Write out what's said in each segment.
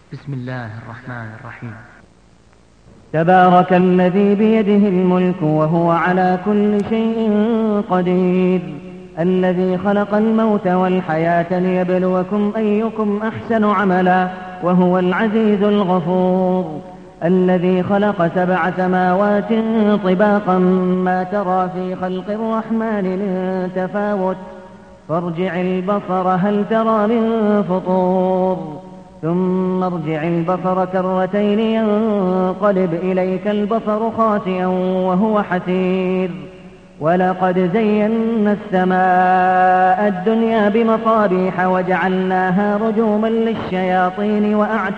بسم الله الرحمن الرحيم. تبارك الذي بيده الملك وهو على كل شيء قدير، الذي خلق الموت والحياة ليبلوكم أيكم أحسن عملا وهو العزيز الغفور، الذي خلق 7 سماوات طباقا ما ترى في خلق الرحمن من تفاوت، فارجع البصر هل ترى من فطور، ثم ارجع البصر كرتين ينقلب إليك البصر خاسئا وهو حسير، ولقد زينا السماء الدنيا بمصابيح وجعلناها رجوما للشياطين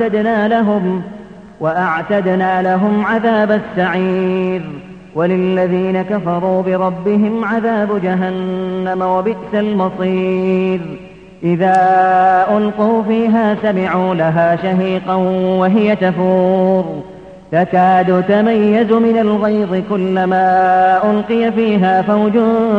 وأعتدنا لهم عذاب السعير، وللذين كفروا بربهم عذاب جهنم وبئس المصير. إذا ألقوا فيها سمعوا لها شهيقا وهي تفور، تكاد تميز من الغيظ كلما ألقي فيها فوج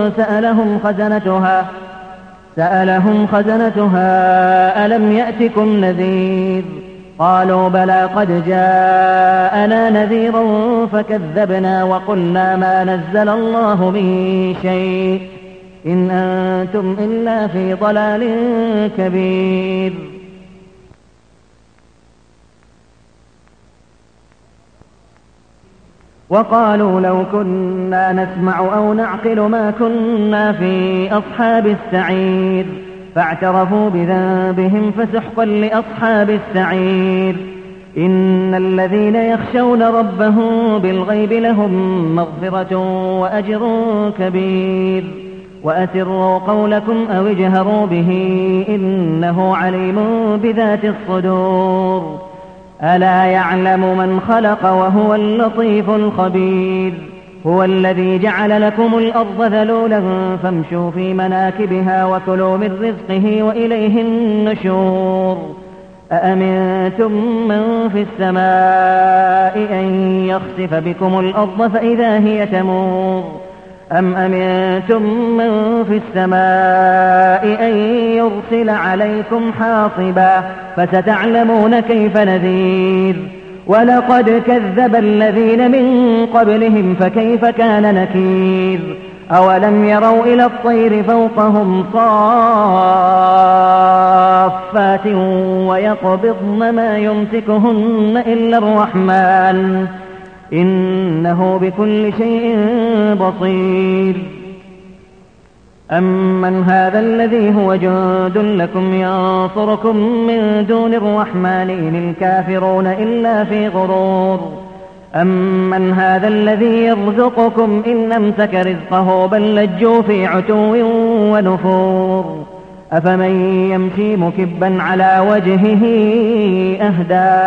سألهم خزنتها ألم يأتكم نذير، قالوا بلى قد جاءنا نذير فكذبنا وقلنا ما نزل الله من شيء إن أنتم إلا في ضلال كبير. وقالوا لو كنا نسمع أو نعقل ما كنا في أصحاب السعير، فاعترفوا بذنبهم فسحقا لأصحاب السعير. إن الذين يخشون ربهم بالغيب لهم مغفرة وأجر كبير. وأسروا قولكم أو اجهروا به إنه عليم بذات الصدور. ألا يعلم من خلق وهو اللطيف الخبير. هو الذي جعل لكم الأرض ذلولا فامشوا في مناكبها وكلوا من رزقه وإليه النشور. أأمنتم من في السماء أن يخسف بكم الأرض فإذا هي تمور، أم أمنتم من في السماء أن يرسل عليكم حاصبا فستعلمون كيف نذير. ولقد كذب الذين من قبلهم فكيف كان نكير. أولم يروا إلى الطير فوقهم صافات ويقبضن ما يمسكهن إلا الرحمن إنه بكل شيء بصير. أمن هذا الذي هو جند لكم ينصركم من دون الرحمن إن الكافرون إلا في غرور. أمن هذا الذي يرزقكم إن أمسك رزقه بل لجوا في عتو ونفور. أفمن يمشي مكبا على وجهه أهدى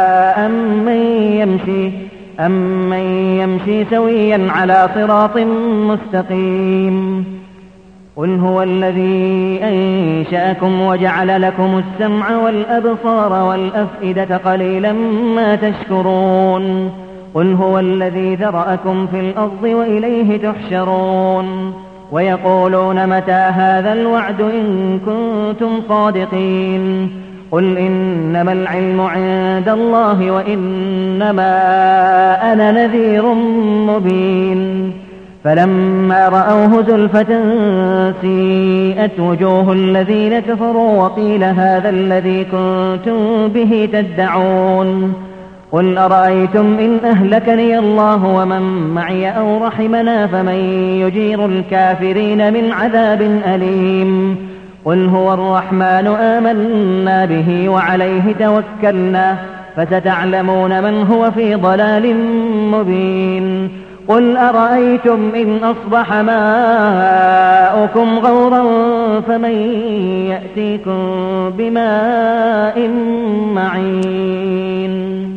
أمن يمشي سويا على صراط مستقيم. قل هو الذي أنشأكم وجعل لكم السمع والأبصار والأفئدة قليلا ما تشكرون. قل هو الذي ذرأكم في الأرض وإليه تحشرون. ويقولون متى هذا الوعد إن كنتم صادقين. قل إنما العلم عند الله وإنما أنا نذير مبين. فلما رأوه زلفة سيئت وجوه الذين كفروا وقيل هذا الذي كنتم به تدعون. قل أرأيتم إن أهلكني الله ومن معي أو رحمنا فمن يجير الكافرين من عذاب أليم. قل هو الرحمن آمنا به وعليه توكلنا فستعلمون من هو في ضلال مبين. قل أرأيتم إن أصبح ماؤكم غورا فمن يأتيكم بماء معين.